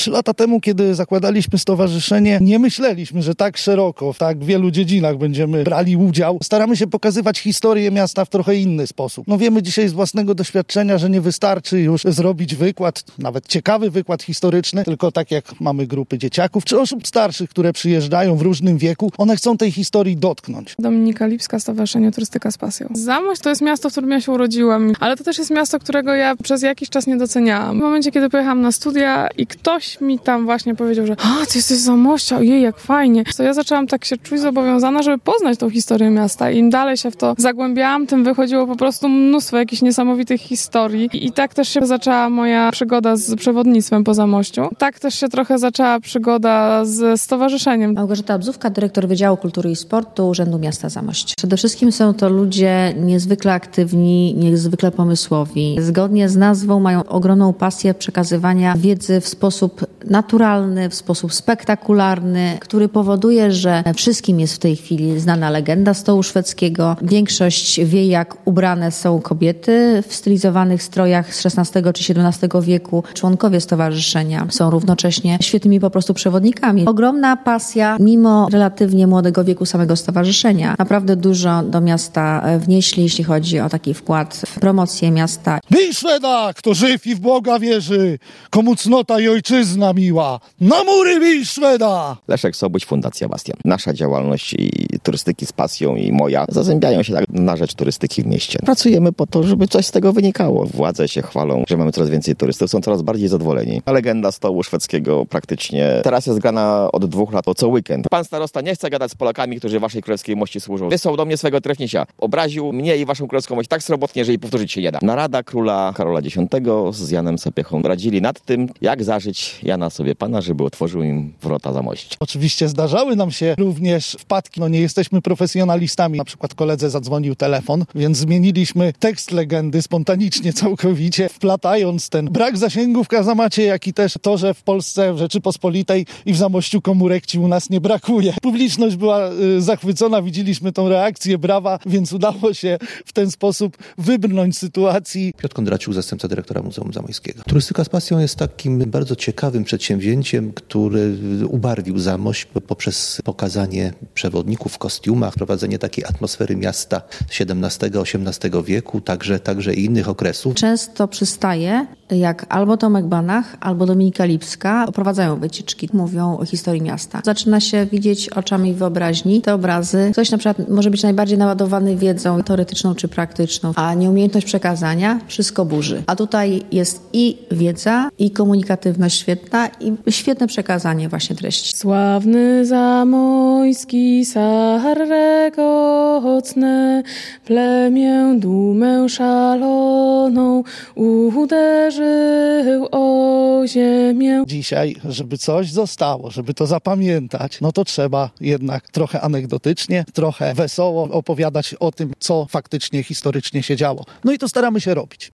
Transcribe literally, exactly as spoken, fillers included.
Trzy lata temu, kiedy zakładaliśmy stowarzyszenie, nie myśleliśmy, że tak szeroko, w tak wielu dziedzinach będziemy brali udział. Staramy się pokazywać historię miasta w trochę inny sposób. No wiemy dzisiaj z własnego doświadczenia, że nie wystarczy już zrobić wykład, nawet ciekawy wykład historyczny, tylko tak jak mamy grupy dzieciaków czy osób starszych, które przyjeżdżają w różnym wieku, one chcą tej historii dotknąć. Dominika Lipska, Stowarzyszenie Turystyka z Pasją. Zamość to jest miasto, w którym ja się urodziłam, ale to też jest miasto, którego ja przez jakiś czas nie doceniałam. W momencie, kiedy pojechałam na studia i ktoś mi tam właśnie powiedział, że a, ty jesteś z Zamościa, ojej, jak fajnie. To ja zaczęłam tak się czuć zobowiązana, żeby poznać tą historię miasta. I im dalej się w to zagłębiałam, tym wychodziło po prostu mnóstwo jakichś niesamowitych historii. I, i tak też się zaczęła moja przygoda z przewodnictwem po Zamościu. Tak też się trochę zaczęła przygoda z stowarzyszeniem. Małgorzata Obzówka, dyrektor Wydziału Kultury i Sportu Urzędu Miasta Zamość. Przede wszystkim są to ludzie niezwykle aktywni, niezwykle pomysłowi. Zgodnie z nazwą mają ogromną pasję przekazywania wiedzy w sposób naturalny, w sposób spektakularny, który powoduje, że wszystkim jest w tej chwili znana legenda stołu szwedzkiego. Większość wie, jak ubrane są kobiety w stylizowanych strojach z szesnastego czy siedemnastego wieku. Członkowie stowarzyszenia są równocześnie świetnymi po prostu przewodnikami. Ogromna pasja, mimo relatywnie młodego wieku samego stowarzyszenia. Naprawdę dużo do miasta wnieśli, jeśli chodzi o taki wkład w promocję miasta. Bij Szweda, kto żyw i w Boga wierzy, komu cnota i ojczyzna miła. Na mury bij Szweda! Leszek Sobuś, Fundacja Bastian. Nasza działalność i turystyki z pasją i moja zazębiają się tak na rzecz turystyki w mieście. Pracujemy po to, żeby coś z tego wynikało. Władze się chwalą, że mamy coraz więcej turystów, są coraz bardziej zadowoleni. A legenda stołu szwedzkiego praktycznie teraz jest grana od dwóch lat, co weekend. Pan starosta nie chce gadać z Polakami, którzy waszej królewskiej mości służą. Wysłał do mnie swego trefniesia. Obraził mnie i waszą królewską mość tak srobotnie, że jej powtórzyć się nie da. Narada króla Karola Dziesiątego z Janem Sepiechą radzili nad tym, jak zażyć Jana sobie pana, żeby otworzył im wrota Zamościa. Oczywiście zdarzały nam się również wpadki. No nie jesteśmy profesjonalistami. Na przykład koledze zadzwonił telefon, więc zmieniliśmy tekst legendy spontanicznie całkowicie, wplatając ten brak zasięgu w kazamacie, jak i też to, że w Polsce, w Rzeczypospolitej i w Zamościu komórek ci u nas nie brakuje. Publiczność była y, zachwycona, widzieliśmy tą reakcję, brawa, więc udało się w ten sposób wybrnąć z sytuacji. Piotr Kondraciuk, zastępca dyrektora Muzeum Zamojskiego. Turystyka z pasją jest takim bardzo ciekawym przedsięwzięciem, który ubarwił Zamość poprzez pokazanie przewodników w kostiumach, prowadzenie takiej atmosfery miasta siedemnastego osiemnastego wieku, także, także i innych okresów. Często przystaje, jak albo Tomek Banach, albo Dominika Lipska oprowadzają wycieczki, mówią o historii miasta. Zaczyna się widzieć oczami wyobraźni te obrazy. Ktoś na przykład może być najbardziej naładowany wiedzą teoretyczną czy praktyczną, a nieumiejętność przekazania wszystko burzy. A tutaj jest i wiedza, i komunikatywność świetna, i świetne przekazanie właśnie treści. Sławny zamojski sarrekocne, plemię dumę szaloną uderzył o ziemię. Dzisiaj, żeby coś zostało, żeby to zapamiętać, no to trzeba jednak trochę anegdotycznie, trochę wesoło opowiadać o tym, co faktycznie historycznie się działo. No i to staramy się robić.